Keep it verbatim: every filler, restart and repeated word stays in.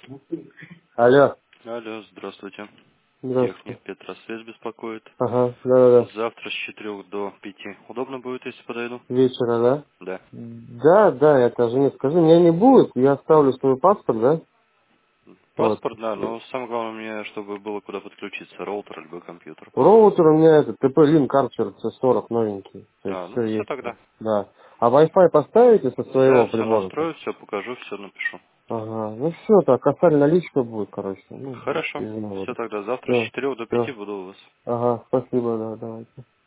Алло, Алло, здравствуйте. Техник здравствуйте. Петросвязь беспокоит. Ага, да-да-да. Завтра с четырех до пяти. Удобно будет, если подойду? Вечера, да? Да. Да, да, я тоже не скажу. Меня не будет, я оставлю свой паспорт, да? Вот. Паспорт, да, но самое главное мне, чтобы было куда подключиться, роутер либо компьютер. Роутер у меня это TP-Link Archer си сорок новенький. То есть А, все ну все есть. тогда. Да. А Wi-Fi поставите со Я своего все прибора? настрою, все покажу, все напишу. Ага. Ну все, так, косарь наличка будет, короче. Ну, Хорошо. без Все моды. тогда. Завтра с Все, четырех до пяти все. буду у вас. Ага, спасибо, да, давайте.